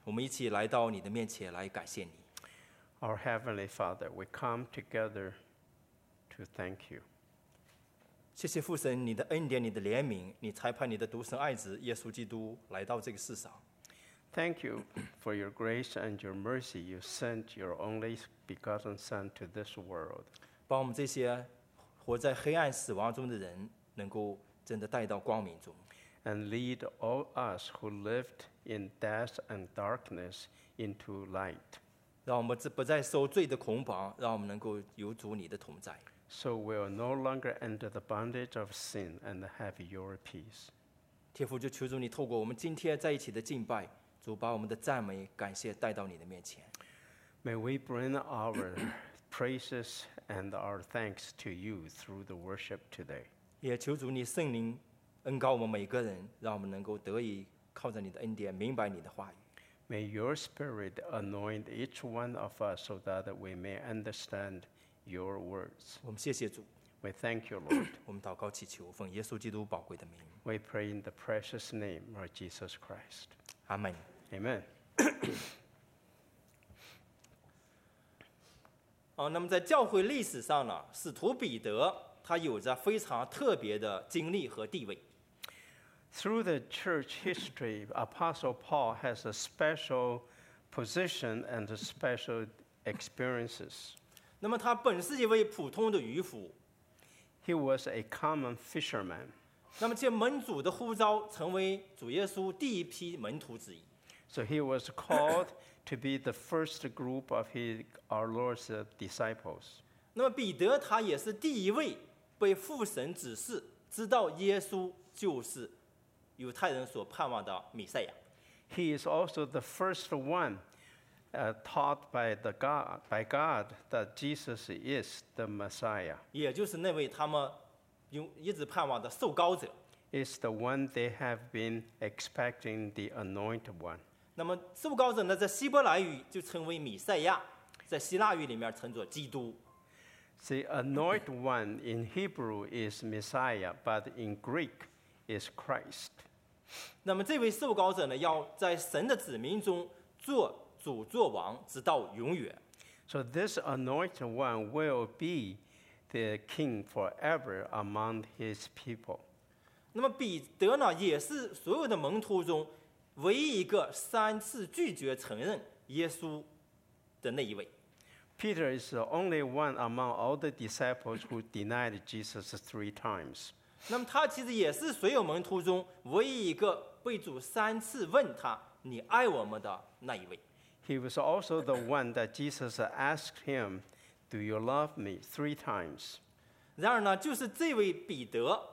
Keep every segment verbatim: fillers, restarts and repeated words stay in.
我们一起来到你的面前来感谢你。 Our Heavenly Father, we come together to thank you. 谢谢父神，你的恩典，你的怜悯，你差派你的独生爱子耶稣基督来到这个世上。 Thank you for your grace and your mercy. You sent your only begotten Son to this world. 把我们这些活在黑暗死亡中的人，能够真的带到光明中， And lead all us who lived in death and darkness into light. 让我们不再受罪的捆绑，让我们能够有主你的同在。 So we'll no longer enter the bondage of sin and have your peace. 天父，就求主你透过我们今天在一起的敬拜，主把我们的赞美、感谢带到你的面前。 May we bring our praises and our thanks to you through the worship today. 也求主你圣灵恩膏我们每个人，让我们能够得以靠着你的恩典，明白你的话语。 May your Spirit anoint each one of us so that we may understand your words. 我们谢谢主， We thank you, Lord. 我们祷告祈求，奉耶稣基督宝贵的名， We pray in the precious name of Jesus Christ. 阿门。 Amen. 哦，那么在教会历史上呢，使徒彼得他有着非常特别的经历和地位。 Through the church history, Apostle Paul has a special position and special experiences. 那么他本是一位普通的渔夫， He was a common fisherman. 那么借门主的呼召，成为主耶稣第一批门徒之一。 So he was called to be the first group of his, our Lord's uh, disciples. 那么彼得他也是第一位被父神指示，知道耶稣就是犹太人所盼望的弥赛亚。 He is also the first one uh, taught by, the God, by God that Jesus is the Messiah. 也就是那位他们用一直盼望的受膏者。 Is the one they have been expecting, the anointed one. 那么受膏者呢，在希伯来语就称为弥赛亚，在希腊语里面称作基督。 The anointed one in Hebrew is Messiah, but in Greek is Christ. 那么这位受膏者呢，要在神的子民中做主做王，直到永远。 So this anointed one will be the king forever among his people. 那么彼得呢，也是所有的门徒中唯一一个三次拒绝承认耶稣的那一位。 Peter is the only one among all the disciples who denied Jesus three times. 那么他其实也是所有门徒中唯一一个被主三次问他“你爱我们”的那一位。 He was also the one that Jesus asked him, "Do you love me?" three times. 然而呢，就是这位彼得，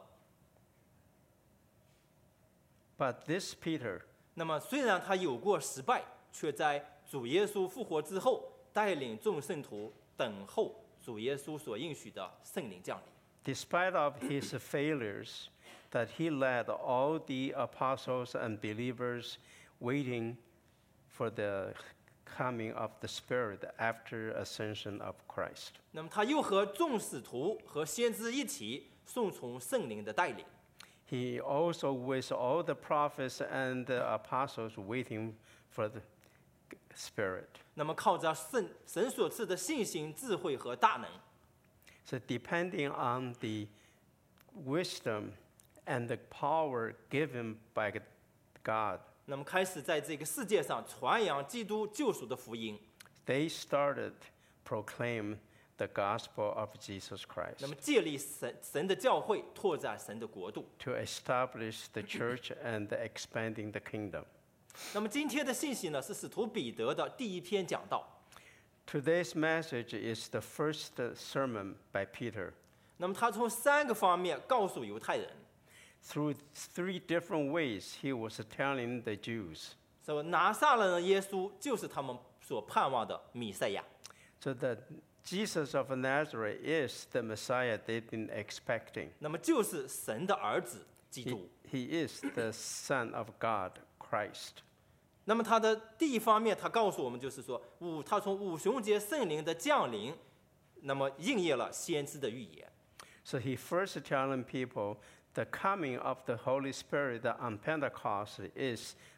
But this Peter, 那么虽然他有过失败，却在主耶稣复活之后，带领众圣徒等候主耶稣所应许的圣灵降临。 despite of his failures, that he led all the apostles and believers waiting for the coming of the Spirit after ascension of Christ. 那么他又和众使徒和先知一起顺从圣灵的带领。 He also with all the prophets and the apostles waiting for the Spirit. 那么靠着圣神所赐的信心、智慧和大能， So depending on the wisdom and the power given by God, 那么开始在这个世界上传扬基督救赎的福音。 they started proclaim the gospel of Jesus Christ 那么建立神神的教会，拓展神的国度。 to establish the church and expanding the kingdom. 那么今天的信息呢，是使徒彼得的第一篇讲道。 Today's message is the first sermon by Peter. 那么他从三个方面告诉犹太人， Through three different ways, he was telling the Jews 说拿撒勒人耶稣就是他们所盼望的弥赛亚。 so that Jesus of Nazareth is the Messiah they've been expecting. 那么就是神的儿子基 He, 督。 he is the Son of God, Christ. 那么他的第一方面，他告诉我们就是说，五他从五旬节圣灵的降临，那么应验了先知的预言。 So he first telling people the coming of the Holy Spirit on Pentecost is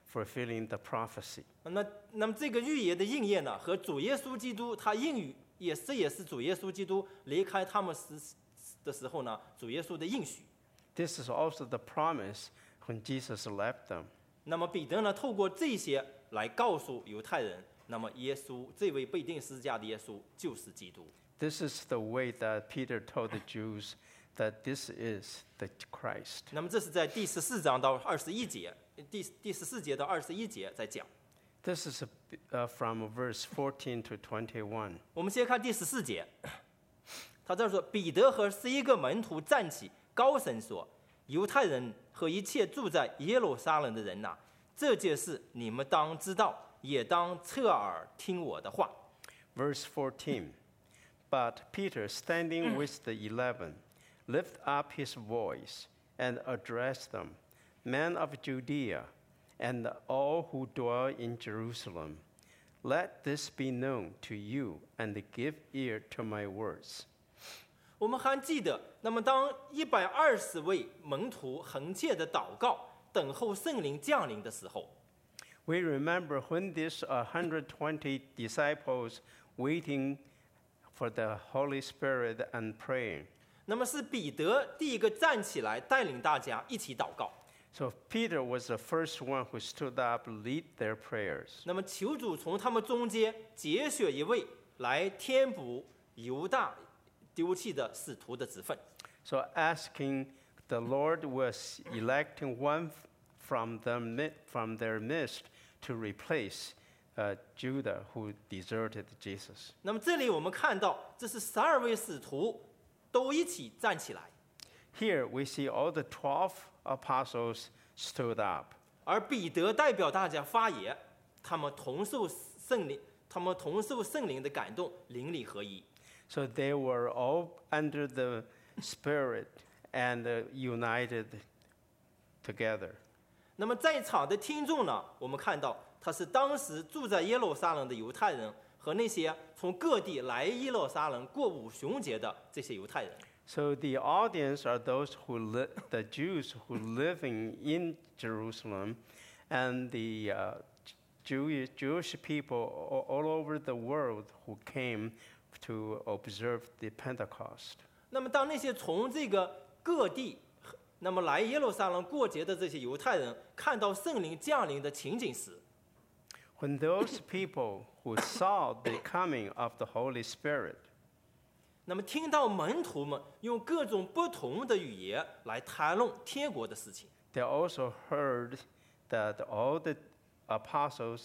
fulfilling the prophecy. 那那么这个预言的应验呢，和主耶稣基督他应许，也这也是主耶稣基督离开他们时的时候呢，主耶稣的应许。 This is also the promise when Jesus left them. 那么彼得呢，透过这些来告诉犹太人，那么耶稣这位被钉十字架的耶稣就是基督。 This is the way that Peter told the Jews that this is the Christ. 那么这是在第十四章到二十一节，第第十四节到二十一节在讲。 This is uh, from verse fourteen to twenty-one. 我们先看第十四节，他这儿说：“彼得和十一个门徒站起，高声说：犹太人和一切住在耶路撒冷的人呐、啊，这件事你们当知道，也当侧耳听我的话。” Verse fourteen. But Peter, standing with the eleven, lifted up his voice and addressed them, Men of Judea, and all who dwell in Jerusalem, let this be known to you, and give ear to my words. 我们还记得，那么当一百二十位门徒横切的祷告，等候圣灵降临的时候， We remember when these one hundred twenty disciples waiting for the Holy Spirit and praying. 那么是彼得第一个站起来带领大家一起祷告。 So Peter was the first one who stood up to lead their prayers. 那么求主从他们中间节选一位来填补犹大丢弃的使徒的职分。 So asking the Lord was electing one from them from their midst to replace uh, Judah who deserted Jesus. 那么这里我们看到，这是十二位使徒都一起站起来， Here we see all the twelve apostles stood up. 而彼得代表大家发言，他们同受圣灵，他们同受圣灵的感动，灵里合一。 So they were all under the Spirit and uh, united together. 那么在场的听众呢，我们看到他是当时住在耶路撒冷的犹太人和那些从各地来耶路撒冷过五旬节的这些犹太人。 So the audience are those who li- the Jews who living in Jerusalem, and the uh, Jewish Jewish people all, all over the world who came to observe the Pentecost. 那么当那些从这个各地，那么来耶路撒冷过节的这些犹太人看到圣灵降临的情景时， When those people who saw the coming of the Holy Spirit, 那么听到门徒们用各种不同的语言来谈论天国的事情， they also heard that all the apostles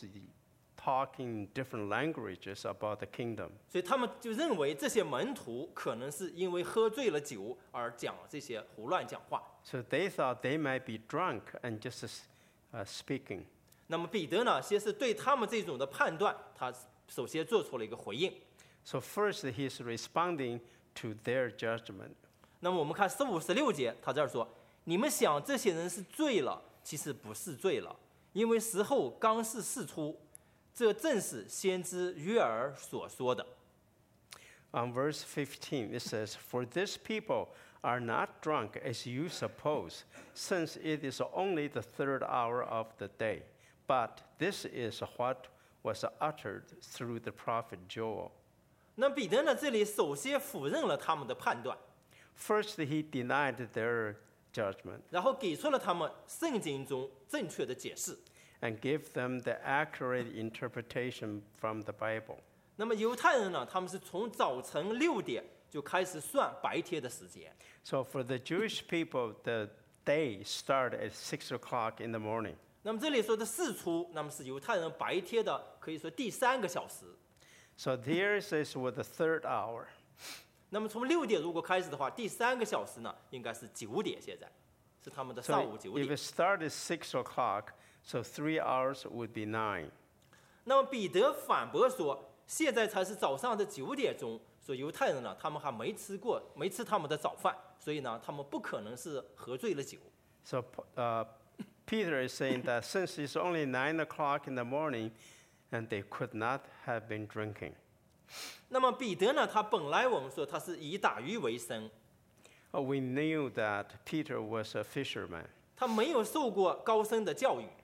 talking different languages about the kingdom. 所以他们就认为这些门徒可能是因为喝醉了酒而讲这些胡乱讲话。 So they thought they might be drunk and just uh, speaking. 那么彼得呢，先是对他们这种的判断，他首先做出了一个回应。 So first he's responding to their judgment. 那么我们看十五、十六节，他这儿说：“你们想这些人是醉了，其实不是醉了，因为时候刚是事出，这正是先知约珥所说的。” On verse fifteen, it says, For these people are not drunk as you suppose, since it is only the third hour of the day. But this is what was uttered through the prophet Joel. 那彼得呢，这里首先否认了他们的判断， First, he denied their judgment 然后给出了他们圣经中正确的解释。 and gave them the accurate interpretation from the Bible. 那么犹太人呢，他们是从早晨六点就开始算白天的时间。 So for the Jewish people, the day started at six o'clock in the morning. 那么这里说的巳出，那么是犹太人白天的可以说第三个小时。 So there it says with the third hour. 那么从六点如果开始的话，第三个小时呢，应该是九点，现在是他们的上 So 午九 if 点。 it started six o'clock, so three hours would be nine. 那么彼得反驳说，现在才是早上的九点钟，说犹太人呢，他们还没吃过，没吃他们的早饭，所以呢，他们不可能是喝醉了酒。 So uh, Peter is saying that since it's only nine o'clock in the morning, and they could not have been drinking. 那么彼得呢，他本来我们说他是以打鱼为生， Oh, we knew that Peter was a fisherman. 他没有受过高深的教育，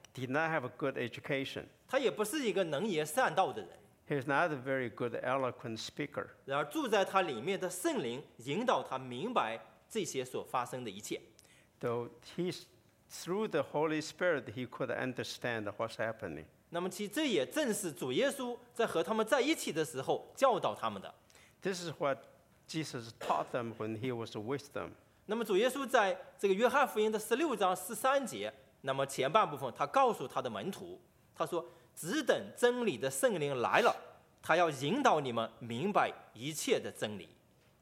did not have a good education. 他也不是一个能言善道的人。 He was not a very good eloquent speaker. 然而住在他里面的圣灵引导他明白这些所发生的一切。 Though he's, through the Holy Spirit, he could understand what's happening. 那么其这也正是主耶稣在和他们在一起的时候教导他们的。 This is what Jesus taught them when he was with them. 那么主耶稣在这个约翰福音的十六章十三节，那么前半部分他告诉他的门徒，他说：“只等真理的圣灵来了，他要引导你们明白一切的真理。”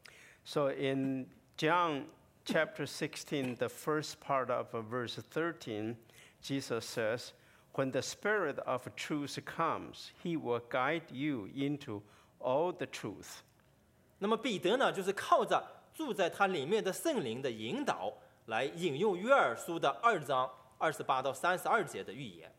So in John chapter sixteen, the first part of verse thirteen, Jesus says, "When the Spirit of truth comes, he will guide you into all the truth." 那么彼得呢，就是靠着住在他里面的圣灵的引导，来引用约珥书的二章二十八到三十二节的预言。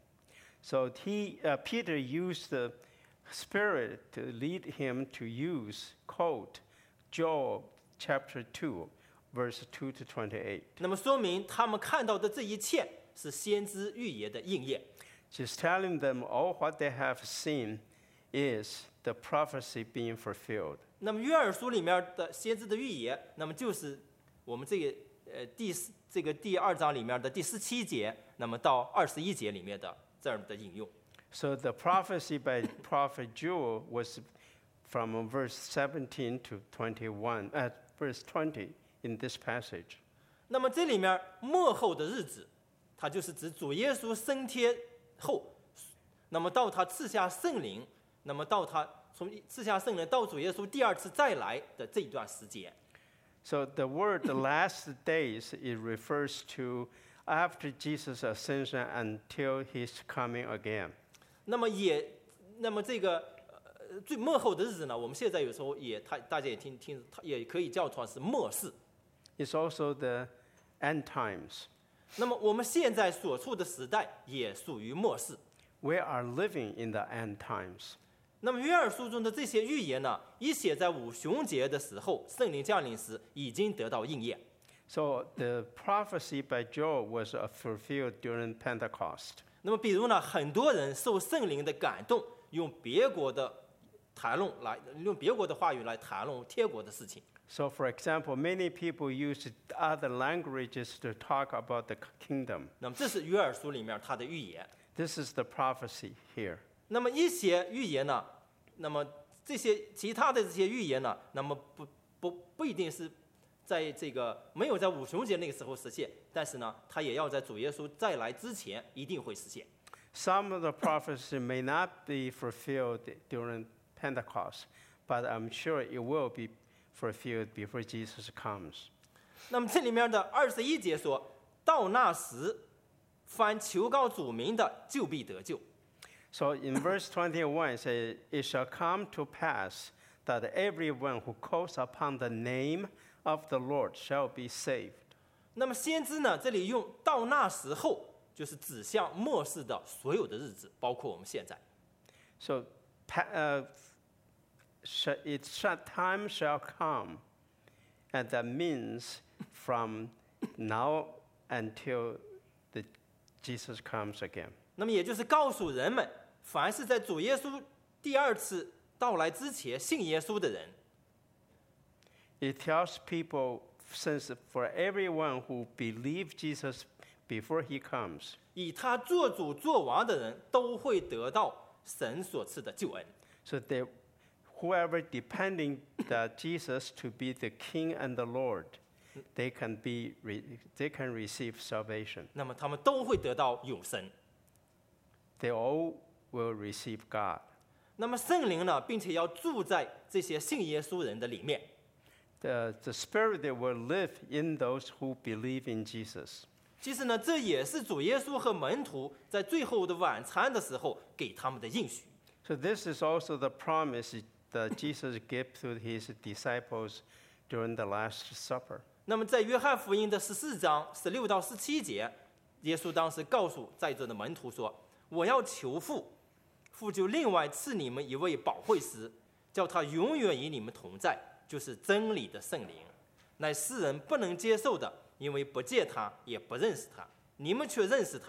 So he, uh, Peter used the Spirit to lead him to use, quote, Joel chapter two, verse two to twenty-eight. 那么说明他们看到的这一切是先知预言的应验。 She's telling them all what they have seen is the prophecy being fulfilled. 那么约珥书里面的先知的预言，那么就是我们这个呃第四这个第二章里面的第十七节，那么到二十一节里面的这样的引用。 So the prophecy by prophet Joel was from verse seventeen to twenty-one, uh, verse twenty in this passage. 那么这里面末后的日子，它就是指主耶稣升天后，那么到他赐下圣灵，那么到他从赐下圣灵到主耶稣第二次再来的这一段时间。 So the word the last days, it refers to after Jesus' ascension until his coming again. 那么也，那么这个呃最末后的日子呢，我们现在有时候也他大家也听听，它也可以叫做是末世。 It's also the end times. 那么我们现在所处的时代也属于末世。 We are living in the end times. 那么约珥书中的这些预言呢，一写在五旬节的时候，圣灵降临时已经得到应验。 So the prophecy by Joel was uh, fulfilled during Pentecost. 那么比如呢，很多人受圣灵的感动，用别国的谈论来用别国的话语来谈论天国的事情。 So for example, many people use other languages to talk about the kingdom. 那么这是约珥书里面它的预言。 This is the prophecy here. 那么一些预言呢，那么这些其他的这些预言呢，那么不不不一定是在这个没有在五旬节那个时候实现，但是呢，它也要在主耶稣再来之前一定会实现。 Some of the prophecy may not be fulfilled during Pentecost, but I'm sure it will be fulfilled before Jesus comes. 那么这里面的二十一节说，到那时，凡求告主名的，就必得救。 So in verse twenty-one, it says, "It shall come to pass that everyone who calls upon the name of the Lord shall be saved." 那么先知呢，这里用到那时候，就是指向末世的所有的日子，包括我们现在。 So pa- uh, sh- it shall, time shall come, and that means from now until the Jesus comes again. 那么也就是告诉人们，凡是在主耶稣第二次到来之前信耶稣的人， It tells people, since for everyone who believe Jesus before he comes, 以他做主做王的人，都会得到神所赐的救恩。 so that whoever depending that Jesus to be the King and the Lord, they can be re- they can receive salvation. 那么他们都会得到永生。 They all will receive God. 那么圣灵呢，并且要住在这些信耶稣人的里面。 The, the Spirit that will live in those who believe in Jesus. 其实呢，这也是主耶稣和门徒在最后的晚餐的时候给他们的应许。 So this is also the promise that Jesus gave to his disciples during the Last Supper. 那么在约翰福音的十四章十六到十七节，耶稣当时告诉在座的门徒说：“我要求父，父就另外赐你们一位保惠师，叫他永远与你们同在，就是真理的圣灵，乃世人不能接受的，因为不见他，也不认识他。你们却认识他，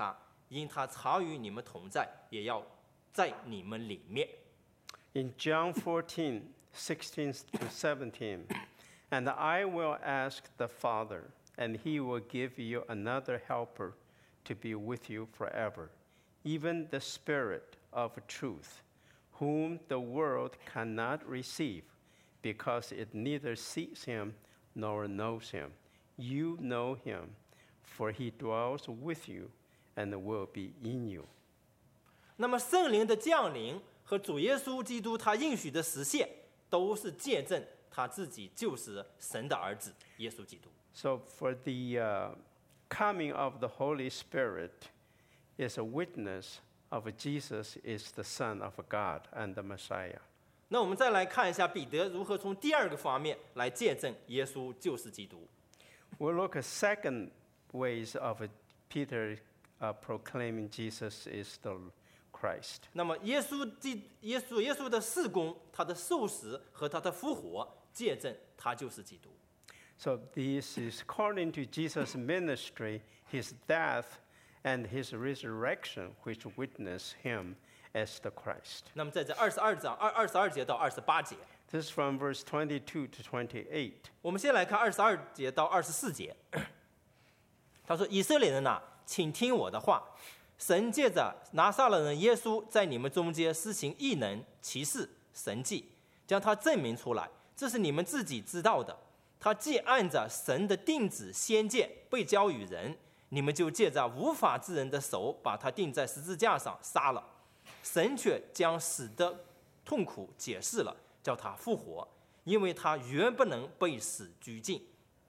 因他常与你们同在，也要在你们里面。 In John fourteen, sixteen to seventeen, and I will ask the Father, and he will give you another helper to be with you forever, even the Spirit of truth, whom the world cannot receive, because it neither sees him nor knows him. You know him, for he dwells with you and will be in you. 那么圣灵的降临和主耶稣基督他应许的实现，都是见证他自己就是神的儿子耶稣基督。 So for the uh, coming of the Holy Spirit is a witness of Jesus is the Son of God and the Messiah. 那我们再来看一下彼得如何从第二个方面来见证耶稣就是基督。 We'll look at second ways of Peter uh, proclaiming Jesus is the Christ. 那么耶稣基耶稣耶稣的事工，他的受死和他的复活，见证他就是基督。 So this is according to Jesus' ministry, his death, and his resurrection, which witness him as the Christ. 那么在这二十二章二二十二节到二十八节， This is from verse twenty-two to twenty-eight. 我们先来看二十二节到二十四节。他说：“以色列人呐、请听我的话。神借着拿撒勒人耶稣在你们中间施行异能、奇事、神迹，将他证明出来，这是你们自己知道的。他既按着神的定旨先见被交与人，你们就借着无法之人的手把他钉在十字架上杀了。神却将死的痛苦解释了，叫他复活，因为他原不能被死拘禁。”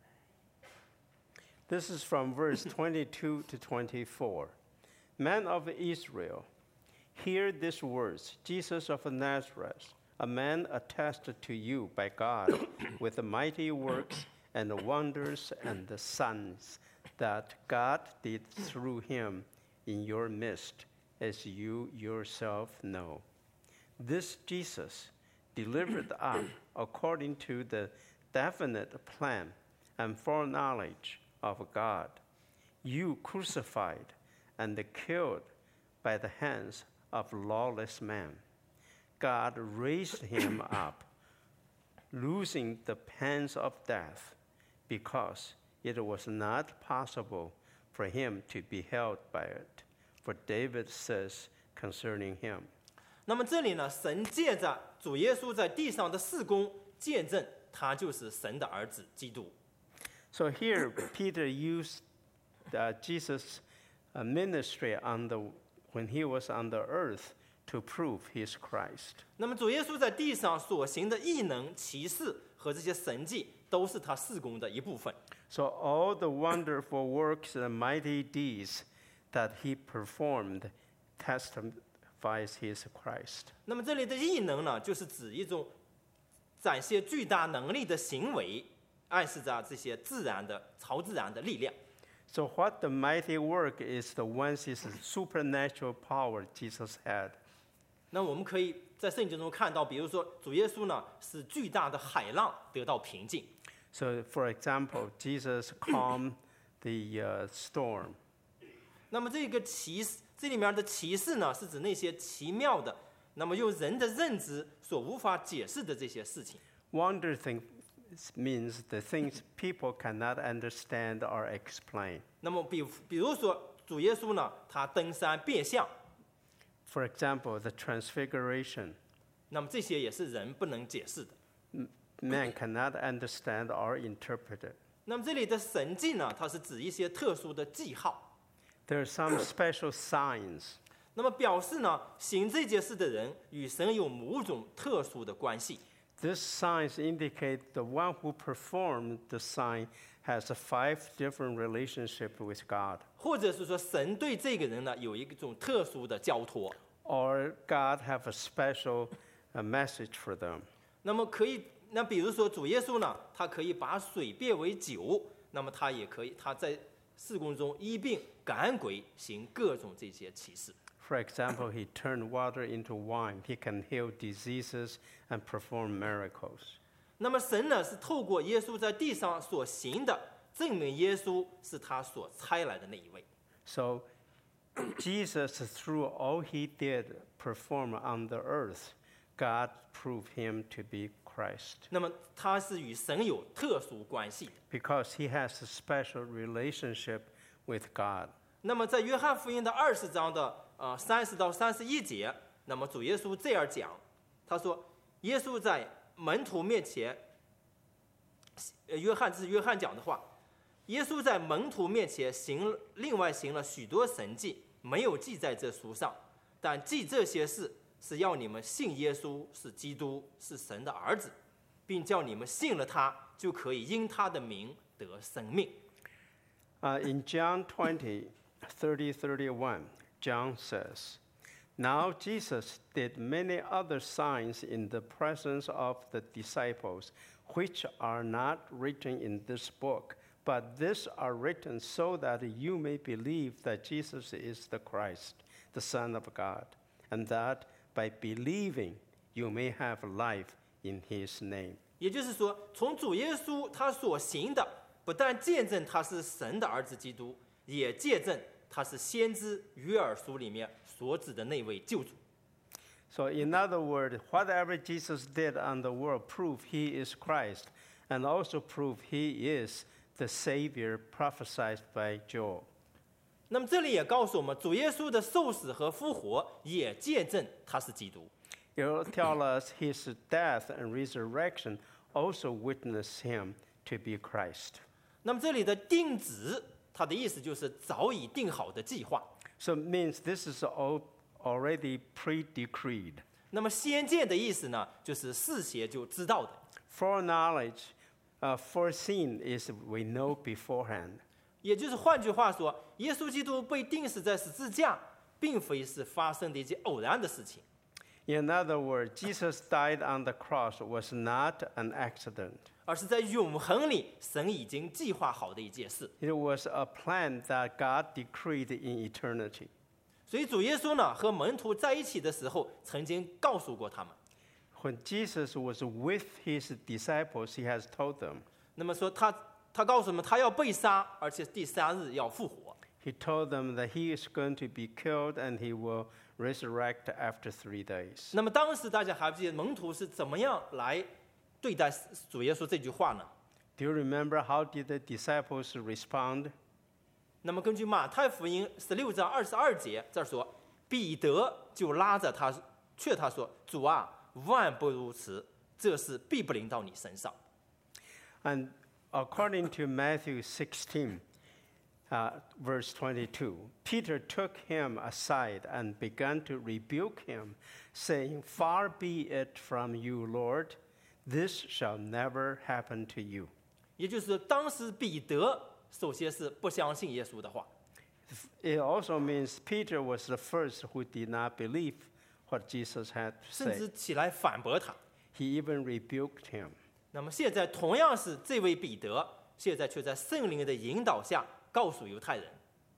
This is from verse twenty-two to twenty-four. Men of Israel, hear these words. Jesus of Nazareth, a man attested to you by God with the mighty works and the wonders and the signs that God did through him in your midst, as you yourself know. This Jesus, delivered up according to the definite plan and foreknowledge of God, you crucified and killed by the hands of lawless men. God raised him up, losing the pangs of death, because it was not possible for him to be held by it. For David says concerning him. 那么这里呢，神借着主耶稣在地上的事工，见证他就是神的儿子基督。 So here, Peter used uh, Jesus' uh, ministry on the, when he was on the earth to prove he's Christ. 那么主耶稣在地上所行的异能、奇事和这些神迹，都是他事工的一部分。 So all the wonderful works and mighty deeds that he performed testifies he is Christ. 那么这里的异能呢，就是指一种展现巨大能力的行为，暗示着这些自然的、超自然的力量。 So what the mighty work is the ones is the supernatural power Jesus had. 那我们可以在圣经中看到，比如说主耶稣呢，使巨大的海浪得到平静。 So for example, Jesus calmed the uh, storm. 那么这个奇事，这里面的奇事呢，是指那些奇妙的，那么用人的认知所无法解释的这些事情。 Wonder thing means the things people cannot understand or explain. 那么比比如说主耶稣呢，他登山变相， For example, the transfiguration. 那么这些也是人不能解释的。 Man cannot understand or interpret it. 那么这里的神迹呢，它是指一些特殊的记号， There are some special signs. 那么表示呢，行这件事的人与神有某种特殊的关系。 These signs indicate the one who performed the sign has a five different relationship with God. 或者是说，神对这个人呢有一种特殊的交托， Or God have a special uh, message for them. 那么可以，那比如说主耶稣呢，他可以把水变为酒，那么他也可以，他在事工中医病赶鬼，行各种这些奇事。 For example, he turned water into wine. He can heal diseases and perform miracles. 那么神呢是透过耶稣在地上所行的，证明耶稣是他所差来的那一位。 So Jesus, through all he did perform on the earth, God proved him to be Christ 那么他是与神有特殊关系的。 because he has a special relationship with God. 那么在约翰福音的二十章的呃三十到三十一节，那么主耶稣这样讲，他说：耶稣在门徒面前，呃约翰这是约翰讲的话，耶稣在门徒面前行另外行了许多神迹，没有记在这书上，但记这些事是要你们信耶稣是基督，是神的儿子，并叫你们信了他，就可以因他的名得生命。 Uh, in John twenty, thirty, thirty-one, John says, Now Jesus did many other signs in the presence of the disciples, which are not written in this book, but these are written so that you may believe that Jesus is the Christ, the Son of God, and that by believing you may have life in his name. 也就是说，从主耶稣他所行的，不但见证他是神的儿子基督，也见证他是先知约珥书里面所指的那位救主。 So in other words, whatever Jesus did on the world proved he is Christ, and also proved he is the Savior prophesied by Joel. 那么这里也告诉我们，主耶稣的受死和复活也见证他是基督。 It will tell us his death and resurrection also witness him to be Christ. 那么这里的定旨，它的意思就是早已定好的计划。 So it means this is all already pre-decreed. 那么先见的意思呢，就是事先就知道的。 Foreknowledge, uh, foreseen is we know beforehand. 也就是换句话说，耶稣基督被钉死在十字架，并非是发生的一件偶然的事情。 In other words, Jesus died on the cross was not an accident. 而是在永恒里，神已经计划好的一件事。 It was a plan that God decreed in eternity. 所以主耶稣呢和门徒在一起的时候，曾经告诉过他们。 When Jesus was with his disciples, he has told them, 那么说他他告诉我们，他要被杀，而且第三日要复活。 he told them that he is going to be killed and he will resurrect after three days. 那么当时大家还记得门徒是怎么样来对待主耶稣这句话呢？ Do you remember how did the disciples respond? 那么根据马太福音十六章二十二节这儿说，彼得就拉着他劝他说：“主啊，万不如此，这事必不临到你身上。” And according to Matthew sixteen, uh, verse twenty-two, Peter took him aside and began to rebuke him, saying, Far be it from you, Lord, this shall never happen to you. 也就是说，当时彼得首先是不相信耶稣的话， It also means Peter was the first who did not believe what Jesus had 甚 said. 至起来反驳他。 He even rebuked him. 那么现在同样是这位彼得，现在却在圣灵的引导下告诉犹太人。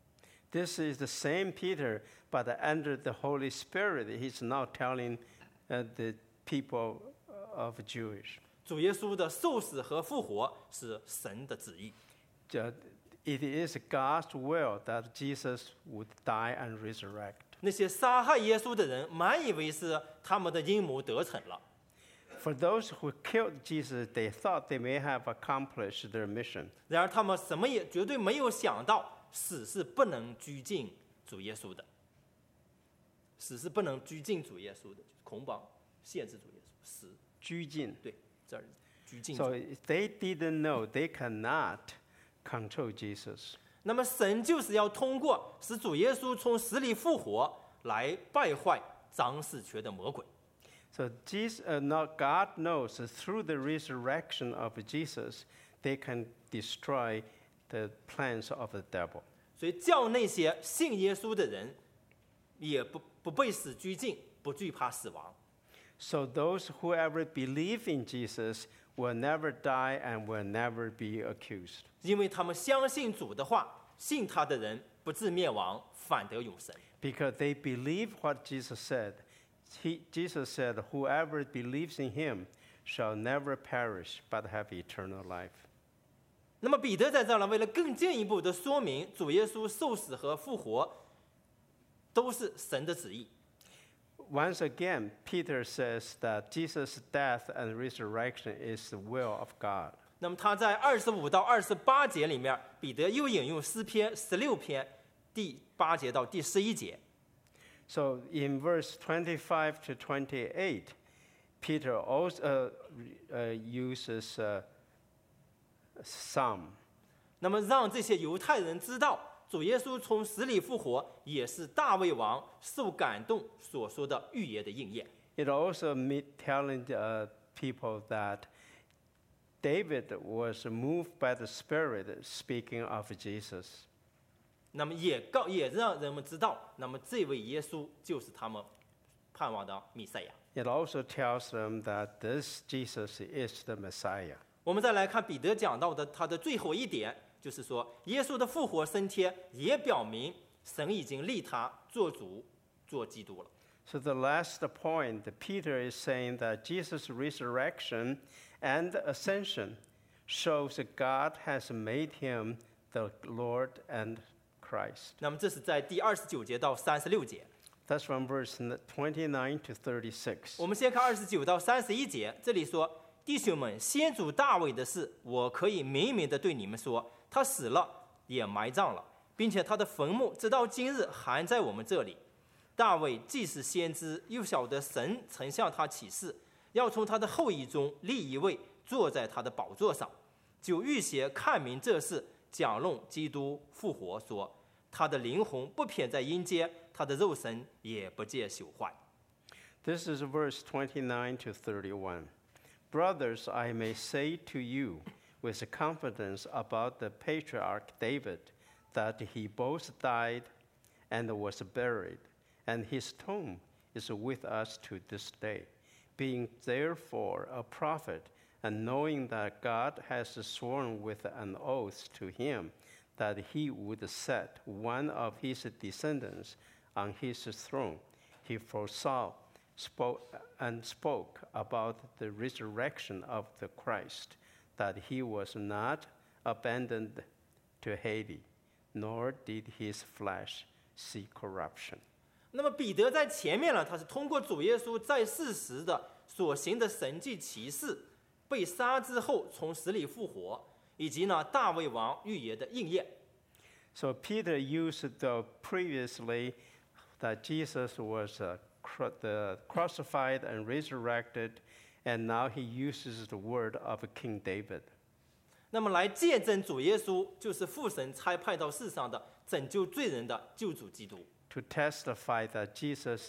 This is the same Peter, but under the Holy Spirit, he's now telling uh, the people of Jewish. 主耶稣的受死和复活是神的旨意。 Uh, It is God's will that Jesus would die and resurrect. 那些杀害耶稣的人，满以为是他们的阴谋得逞了。 For those who killed Jesus, they thought they may have accomplished their mission. 然而他们什么也绝对没有想到，死是不能拘禁主耶稣的。死是不能拘禁主耶稣的，就是捆绑限制主耶稣。死， 拘禁。 对，这儿拘禁。 So they didn't know they cannot control Jesus. 那么神就是要通过使主耶稣从死里复活，来败坏掌死权的魔鬼。 So Jesus, uh, now God knows that through the resurrection of Jesus, they can destroy the plans of the devil. 所以叫那些信耶稣的人，也不不被死拘禁，不惧怕死亡。 So those who ever believe in Jesus will never die and will never be accused. 因为他们相信主的话，信他的人不至灭亡，反得永生。 Because they believe what Jesus said. He, Jesus said, whoever believes in him shall never perish but have eternal life. 那么彼得在这儿呢，为了更进一步的说明主耶稣受死和复活， 都是神的旨意。 Once again, Peter says that Jesus' death and resurrection is the will of God. 那么他在二十五到二十八节里面，彼得又引用诗篇十六篇第八节到第十一节。 So in verse twenty-five to twenty-eight, Peter also uh, uh, uses uh, Psalm. 那么让这些犹太人知道，主耶稣从死里复活，也是大卫王受感动所说的预言的应验。 It also meet telling uh, people that David was moved by the Spirit speaking of Jesus. 那么也告也让人们知道，那么这位耶稣就是他们盼望的弥赛亚。 It also tells them that this Jesus is the Messiah. 我们再来看彼得讲到的他的最后一点，就是说耶稣的复活升天也表明神已经立他做主做基督了。 So the last point, Peter is saying that Jesus' resurrection and ascension shows that God has made him the Lord and Christ. 那么这是在第二十九节到三十六节。 That's from verse twenty-nine to thirty-six. 我们先看二十九到三十一节，这里说：“弟兄们，先祖大卫的事，我可以明明的对你们说，他死了，也埋葬了，并且他的坟墓直到今日还在我们这里。大卫既是先知，又晓得神曾向他起誓，要从他的后裔中立一位坐在他的宝座上，就预先看明这事，讲论基督复活，说他的灵魂不偏在阴间，他的肉身也不见朽坏。” This is verse twenty-nine to thirty-one. Brothers, I may say to you with confidence about the patriarch David that he both died and was buried, and his tomb is with us to this day. Being therefore a prophet, and knowing that God has sworn with an oath to him that he would set one of his descendants on his throne, he foresaw spoke, and spoke about the resurrection of the Christ, that he was not abandoned to Hades, nor did his flesh see corruption. 那么彼得在前面呢，他是通过主耶稣在世时的所行的神迹奇事，被杀之后从死里复活，以及呢大卫王预言的应验。 So Peter used the previously that Jesus was uh, cru- the crucified and resurrected, and now he uses the word of King David. 那么来见证主耶稣就是父神差派到世上的拯救罪人的救主基督。 To testify that Jesus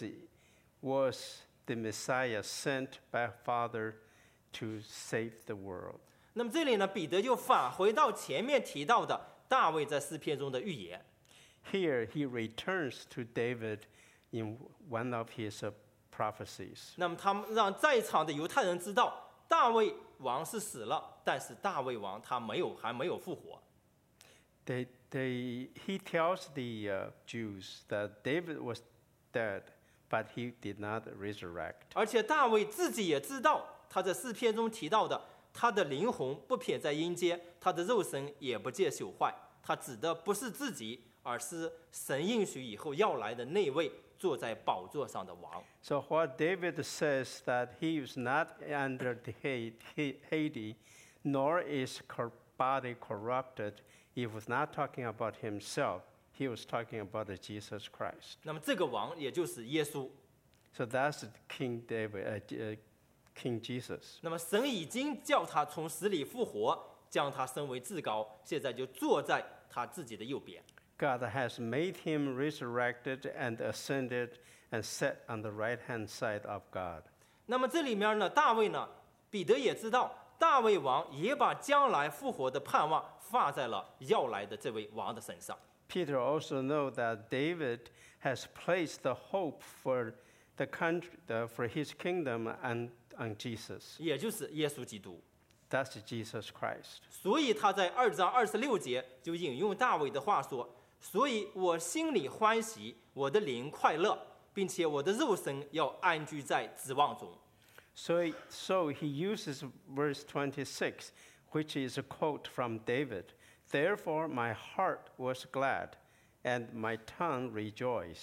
was the Messiah sent by Father to save the world. 那么这里呢，彼得就返回到前面提到的大卫在诗篇中的预言。 Here he returns to David in one of his uh, prophecies. 那么他们让在场的犹太人知道，大卫王是死了，但是大卫王他没有还没有复活。 They, they, he tells the uh, Jews that David was dead, but he did not resurrect. 而且大卫自己也知道，他在诗篇中提到的，他的灵魂不偏在阴间，他的肉身也不见朽坏。他指的不是自己，而是神应许以后要来的那位坐在宝座上的王。 So what David says that he is not under the Hades, nor is cor- body corrupted, he was not talking about himself. He was talking about the Jesus Christ. 那么这个王也就是耶稣。 So that's King David, uh, uh, King Jesus. 那么神已经叫他从死里复活，将他升为至高，现在就坐在他自己的右边。 God has made him resurrected and ascended and set on the right-hand side of God. 那么这里面呢，大卫呢，彼得也知道，大卫王也把将来复活的盼望放在了要来的这位王的身上。 Peter also knows that David has placed the hope for the country, uh, for his kingdom on, on Jesus. 也就是耶稣基督。 That's Jesus Christ. 所以他在二章二十六节就引用大卫的话说：“所以我心里欢喜，我的灵快乐，并且我的肉身要安居在指望中。” So, he- so he uses verse twenty-six, which is a quote from David. Therefore my heart was glad, and my tongue rejoiced.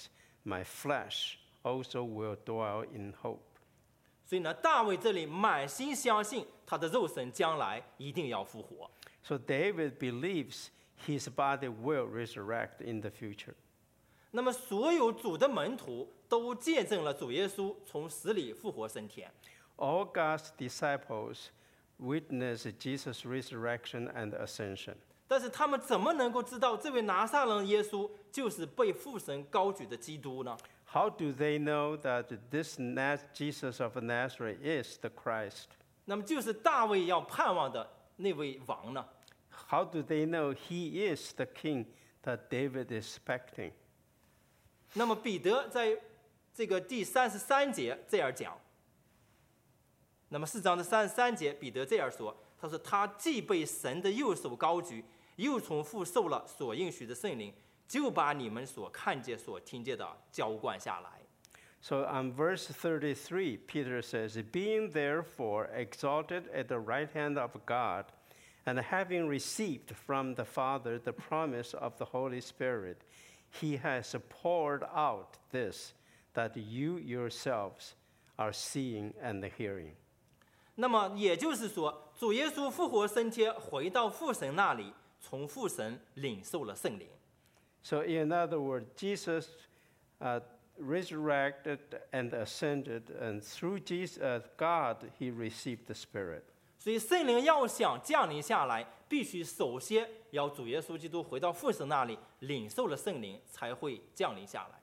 my flesh also will dwell in hope. 所以呢，大卫这里满心相信他的肉身将来一定要复活。 So David believes his body will resurrect in the future. 那么，所有主的门徒都见证了主耶稣从死里复活升天。 All God's disciples witness Jesus' resurrection and ascension. 但是他们怎么能够知道这位拿撒勒耶稣就是被父神高举的基督呢？ How do they know that this Naz- Jesus of Nazareth is the Christ? 那么就是大卫要盼望的那位王呢？ How do they know he is the king that David is expecting? 那么彼得在这个第三十三节这样讲。那么四章的三十三节，彼得这样说：“他说他既被神的右手高举，又从父受了所应许的圣灵，就把你们所看见、所听见的浇灌下来。” So on verse thirty-three, Peter says, Being therefore exalted at the right hand of God, and having received from the Father the promise of the Holy Spirit, he has poured out this, that you yourselves are seeing and hearing. 那么也就是说，主耶稣复活升天，回到父神那里，从父神领受了圣灵。 So in other words, Jesus uh, resurrected and ascended, and through Jesus, uh, God, he received the Spirit. 所以圣灵要想降临下来，必须首先要主耶稣基督回到父神那里，领受了圣灵，才会降临下来。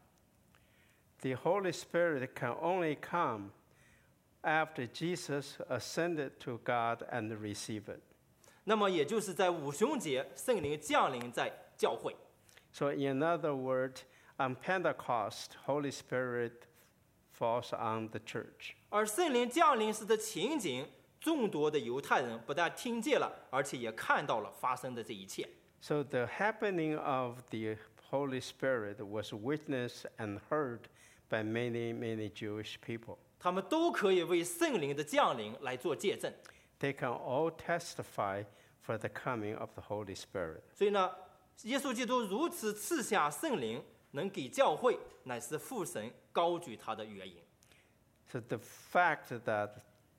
The Holy Spirit can only come after Jesus ascended to God and received it. 那么也就是在五旬节，圣灵降临在教会。 So in other words, on Pentecost, Holy Spirit falls on the church. 而圣灵降临时的情景，众多的犹太人不但听见了，而且也看到了发生的这一切。 So the happening of the Holy Spirit was witnessed and heard by many, many Jewish people. 他们都可以为圣灵的降临来做见证。 They can all testify for the coming of the Holy Spirit. 所以呢，耶稣基督如此赐下圣灵，能给教会，乃是父神高举他的原因。 So the fact that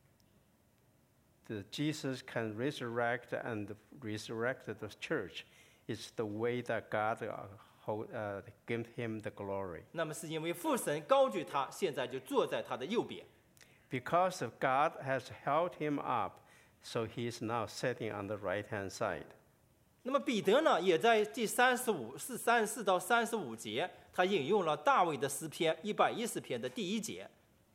the Jesus can resurrect and resurrect the church is the way that God uh, hold, uh, give him the glory. 那么是因为父神高举他，现在就坐在他的右边。 Because of God has held him up, so he is now sitting on the right-hand side. 那么彼得呢，也在第三十五、四三十四到三十五节，他引用了大卫的诗篇一百一十篇的第一节。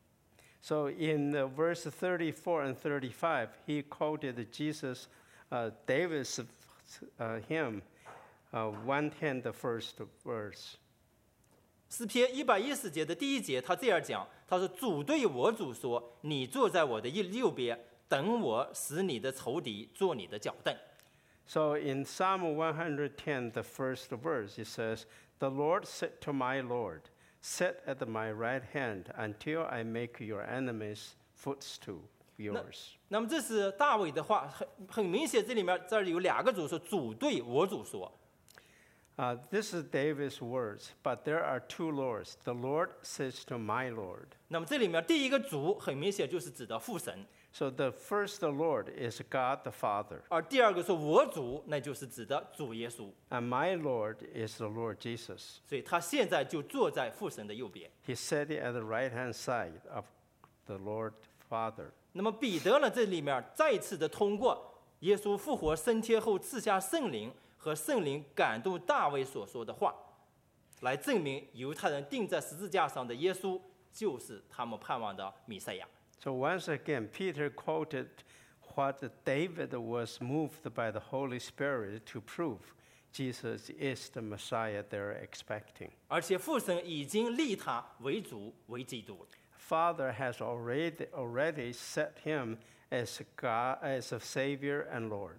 So in uh, verse thirty-four and thirty-five, he quoted Jesus, uh, David's uh, hymn, uh, one ten, the first verse. 诗篇一百一十节的第一节，他这样讲：“他说，主对我主说，你坐在我的右右边，等我使你的仇敌做你的脚凳。” So in Psalm one ten, the first verse, it says, The Lord said to my Lord, Sit at my right hand until I make your enemies footstool yours. 那么这是大卫的话，很很明显，这里面这儿有两个主说，主对我主说。 Uh, this is David's words, but there are two Lords. The Lord says to my Lord. 那么这里面第一个主很明显就是指的父神， So the first Lord is God the Father, 而第二个说我主，那就是指的主耶稣。 and my Lord is the Lord Jesus. 所以他现在就坐在父神的右边。 He's sitting at the right-hand side of the Lord Father. 那么彼得呢，这里面再次的通过耶稣复活升天后赐下圣灵和圣灵感动大卫所说的话，来证明犹太人钉在十字架上的耶稣就是他们盼望的弥赛亚。 So once again, Peter quoted what David was moved by the Holy Spirit to prove Jesus is the Messiah they're expecting. 而且父神已经立他为主为基督了。 Father has already already set him as God, as a Savior and Lord.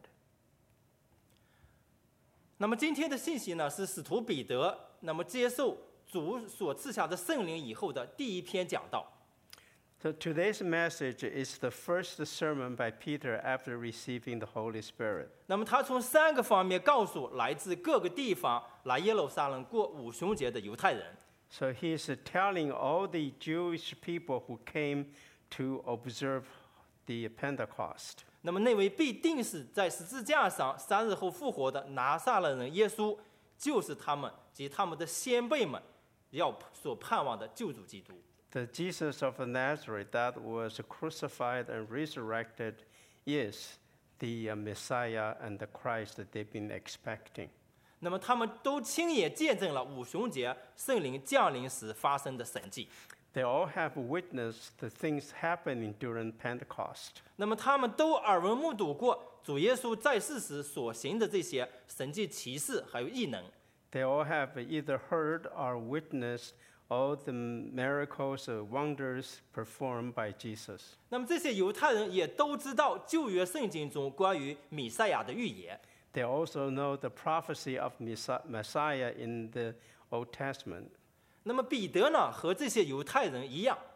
那么今天的信息呢，是使徒彼得那么接受主所赐下的圣灵以后的第一篇讲道。 So today's message is the first sermon by Peter after receiving the Holy Spirit. 那么他从三个方面告诉来自各个地方来耶路撒冷过五旬节的犹太人。 So he is telling all the Jewish people who came to observe the Pentecost. 那么那位必定是在十字架上三日后复活的拿撒勒人耶稣，就是他们及他们的先辈们要所盼望的救主基督。 The Jesus of Nazareth that was crucified and resurrected is the uh, Messiah and the Christ that they've been expecting. 那么他们都亲眼见证了五旬节圣灵降临时发生的神迹。 They all have witnessed the things happening during Pentecost. 那么他们都耳闻目睹过主耶稣在世时所行的这些神迹奇事，还有异能。 They all have either heard or witnessed all the miracles or wonders performed by Jesus. 那么这些犹太人也都知道旧约圣经中关于弥赛亚的预言。 They also know the prophecy of Messiah in the Old Testament. 那么彼得呢，和这些犹太人一样，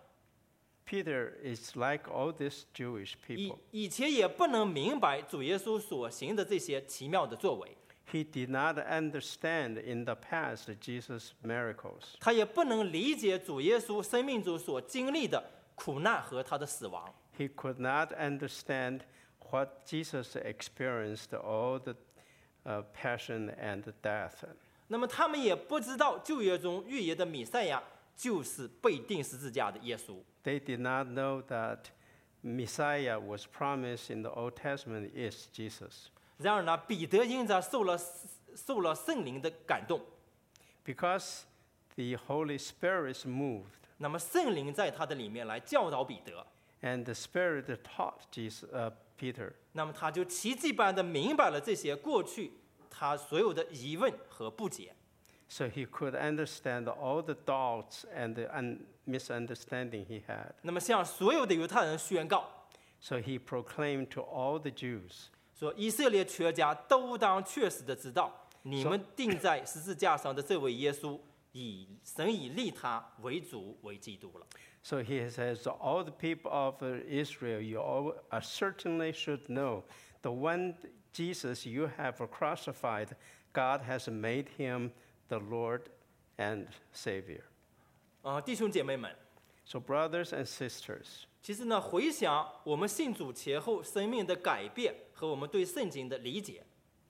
Peter is like all these Jewish 以 people. 以前也不能明白主耶稣所行的这些奇妙的作为， He did not understand in the past Jesus' miracles. 他也不能理解主耶稣生命中所经历的苦难和他的死亡。 He could not understand what Jesus experienced, all the uh, passion and death. 那么他们也不知道旧约中预言的弥赛亚就是被钉十字架的耶稣。 They did not know that Messiah was promised in the Old Testament is Jesus. 然而呢，彼得因着受了受了圣灵的感动， Because the Holy Spirit moved, 那么圣灵在他的里面来教导彼得， and the Spirit taught Jesus, uh, Peter. 那么他就奇迹般的明白了这些过去他所有的疑问和不解。 So he could understand all the doubts and the un- misunderstanding he had. 那么向所有的犹太人宣告 So he proclaimed to all the Jews, 说，以色列全家都当确实的知道，你们钉在十字架上的这位耶稣，以神已立他为主为基督了。 so he says, all the people of uh, Israel, you all uh, certainly should know, the one Jesus you have crucified, God has made him the Lord and Savior. 啊、弟兄姐妹们， So brothers and sisters, 其实呢，回想我们信主前后生命的改变和我们对圣经的理解，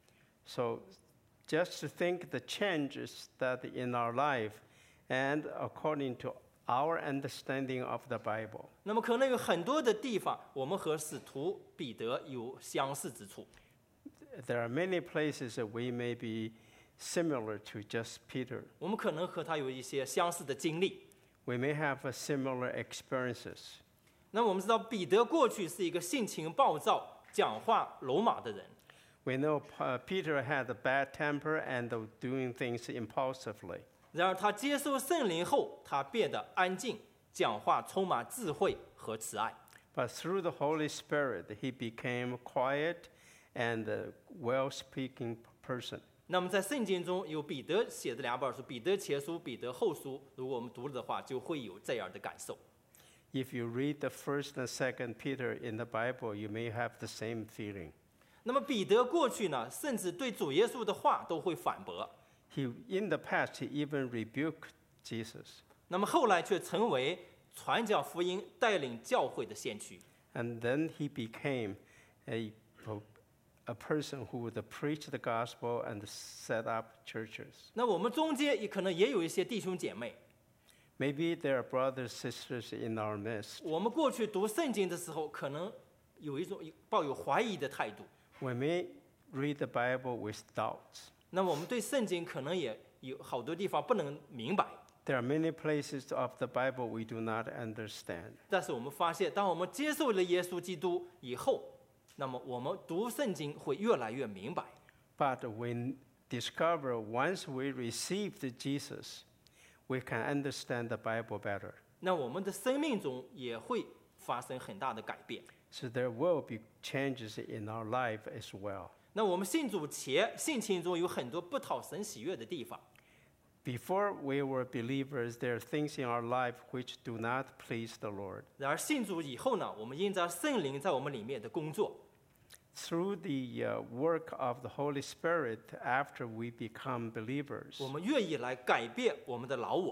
so just to think the changes that in our life and according to our understanding of the Bible. 那么可能有很多的地方，我们和使徒彼得有相似之处。 There are many places that we may be similar to just Peter. 我们可能和他有一些相似的经历。 We may have uh, similar experiences. 那我们知道，彼得过去是一个性情暴躁、讲话鲁莽的人。 We know uh, Peter had a bad temper and uh, doing things impulsively. 然而，他接受圣灵后，他变得安静，讲话充满智慧和慈爱。 But through the Holy Spirit, he became quiet and a well-speaking person. 那么，在圣经中有彼得写的两本书，《彼得前书》《彼得后书》，如果我们读了的话，就会有这样的感受。 If you read the first and second Peter in the Bible, you may have the same feeling. 那么，彼得过去呢，甚至对主耶稣的话都会反驳。 He, in the past, he even rebuked Jesus. 那么后来却成为传讲福音、带领教会的先驱。 And then he became a, a person who would preach the gospel and set up churches. 那我们中间也可能也有一些弟兄姐妹， Maybe there are brothers, sisters in our midst. 我们过去读圣经的时候，可能有一种抱有怀疑的态度。 We may read the Bible with doubts. 那么我们对圣经可能也有好多地方不能明白， There are many places of the Bible we do not understand. 但是我们发现，当我们接受了耶稣基督以后，那么我们读圣经会越来越明白。 But we discover once we received Jesus, we can understand the Bible better. 那我们的生命中也会发生很大的改变。 So there will be changes in our life as well. 那我们信主前，性情中有很多不讨神喜悦的地方。 Before we were believers, there are things in our life which do not please the Lord. 然而信主以后呢，我们因着圣灵在我们里面的工作， Through the uh, work of the Holy Spirit, after we become believers, 我们愿意来改变我们的老我。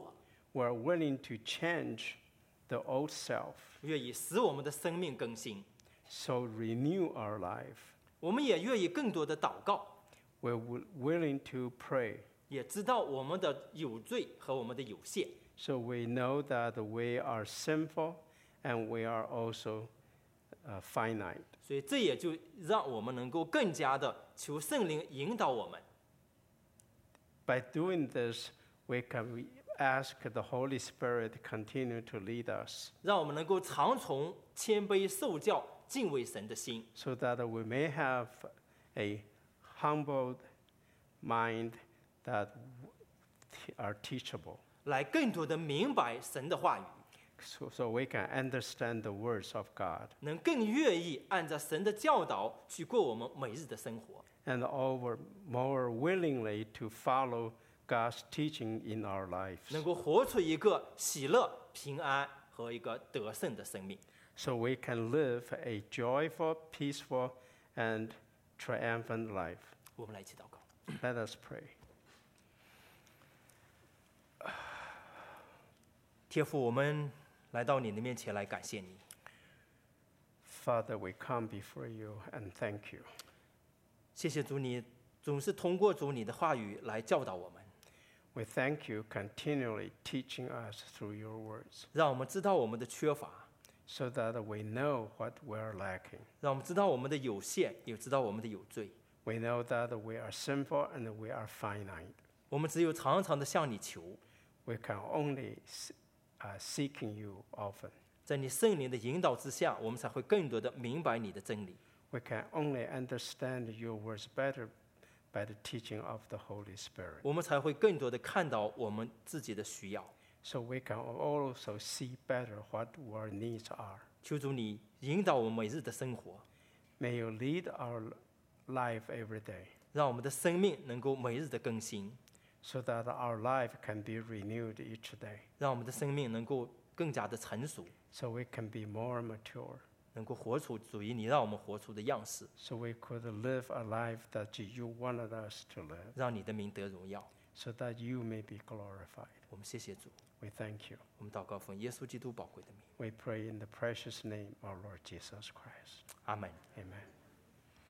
we're willing to change the old self, 愿意使我们的生命更新。 so renew our life. 我们也愿意更多的祷告， We're wi- willing to pray, 也知道我们的有罪和我们的有限， so we know that we are sinful and we are also uh, finite. 所以这也就让我们能够更加的求圣灵引导我们。 By doing this, we can re- ask the Holy Spirit to continue to lead us, 让我们能够常从谦卑受教、敬畏神的心， so that we may have a humbled mind that t- are teachable, 来更多的明白神的话语， so, so we can understand the words of God, 能更愿意按照神的教导去过我们每日的生活， and over more willingly to follow God's teaching in our lives, 能够活出一个喜乐、平安和一个得胜的生命。 so we can live a joyful, peaceful, and triumphant life. 我们来一起祷告。 Let us pray. 天父，我们来到你的面前来感谢你， Father, we come before you and thank you. 谢谢主，你总是通过主你的话语来教导我们， We thank you continually teaching us through your words, 让我们知道我们的缺乏， so that we know what we are lacking. 让我们知道我们的有限，也知道我们的有罪。 We know that we are sinful and we are finite. 我们只有常常的向你求， We can only s- uh, seeking you often. 在你圣灵的引导之下，我们才会更多的明白你的真理。 We can only understand your words better by the teaching of the Holy Spirit. 我们才会更多的看到我们自己的需要。 So we can also see better what our needs are. 求主你引导我们每日的生活， May you lead our life every day, 让我们的生命能够每日的更新， so that our life can be renewed each day, 让我们的生命能够更加的成熟， so we can be more mature, 能够活出属于你让我们活出的样式， so we could live a life that you wanted us to live, 让你的名得荣耀。 so that you may be glorified. 我们谢谢主， We thank you. 我们祷告奉耶稣基督宝贵的名， We pray in the precious name of Lord Jesus Christ. 阿门。 Amen.